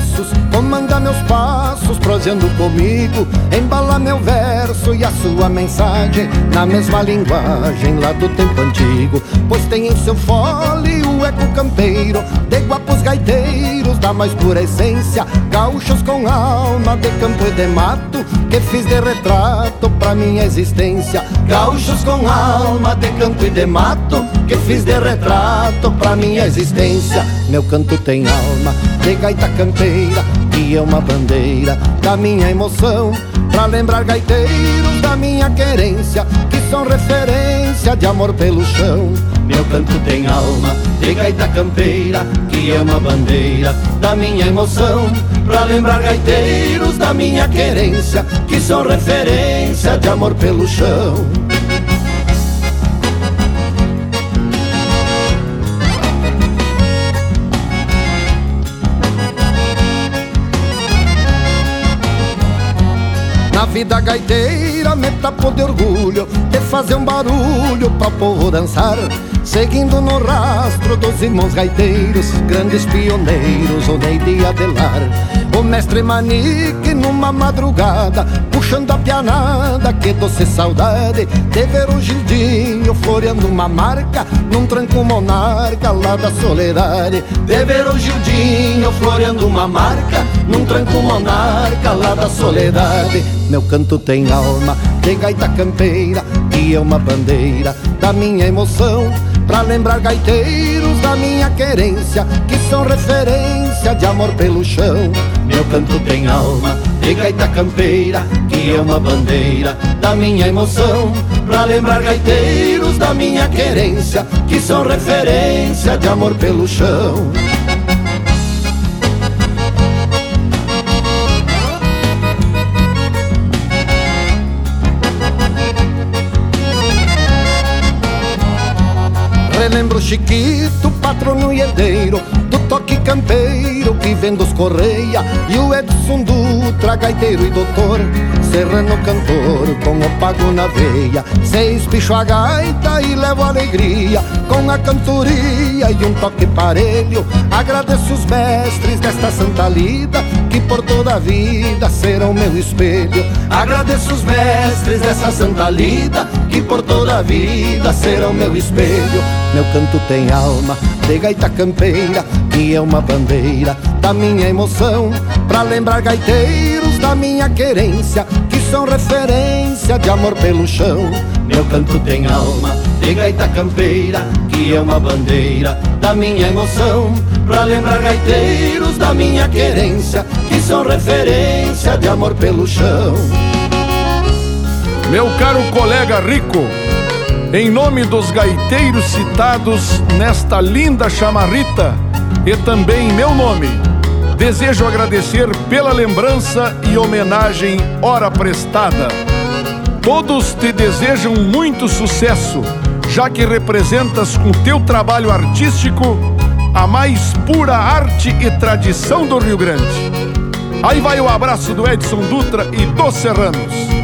versos, comanda meus passos, prosseando comigo, embala meu verso e a sua mensagem na mesma linguagem lá do tempo antigo. Pois tem em seu fole o eco campeiro de guapos gaiteiros da mais pura essência, gaúchos com alma de campo e de mato, que fiz de retrato pra minha existência. Gaúchos com alma de campo e de mato, que fiz de retrato pra minha existência. Meu canto tem alma de gaita campeira, que é uma bandeira da minha emoção, pra lembrar gaiteiros da minha querência, que são referência de amor pelo chão. Meu canto tem alma de gaita campeira, que é uma bandeira da minha emoção, pra lembrar gaiteiros da minha querência, que são referência de amor pelo chão. Na vida gaiteira me tapo de orgulho de fazer um barulho pra o povo dançar, seguindo no rastro dos irmãos gaiteiros, grandes pioneiros, o Ney de Adelar, o mestre Manique numa madrugada, puxando a pianada, que doce saudade de ver o Gildinho floreando uma marca num tranco monarca lá da soledade. De ver o Gildinho floreando uma marca num tranco monarca lá da soledade. Meu canto tem alma de gaita campeira, que é uma bandeira da minha emoção, pra lembrar gaiteiros da minha querência, que são referência de amor pelo chão. Meu canto tem alma de gaita campeira, que é uma bandeira da minha emoção, pra lembrar gaiteiros da minha querência, que são referência de amor pelo chão. Relembro Chiquito, patrono e herdeiro do toque campeiro que vem dos Correia, e o Edson Dutra, gaiteiro e doutor, serrano cantor com o pago na veia. Seis picho a gaita e levo alegria com a cantoria e um toque parelho. Agradeço os mestres desta santa lida, que por toda a vida serão meu espelho. Agradeço os mestres dessa santa lida, que por toda a vida serão meu espelho. Meu canto tem alma de gaita campeira, que é uma bandeira da minha emoção, pra lembrar gaiteiros da minha querência, que são referência de amor pelo chão. Meu canto tem alma de gaita campeira, que é uma bandeira da minha emoção, pra lembrar gaiteiros da minha querência, que são referência de amor pelo chão. Meu caro colega Rico, em nome dos gaiteiros citados nesta linda chamarrita, e também em meu nome, desejo agradecer pela lembrança e homenagem ora prestada. Todos te desejam muito sucesso, já que representas com teu trabalho artístico a mais pura arte e tradição do Rio Grande. Aí vai o abraço do Edson Dutra e dos Serranos.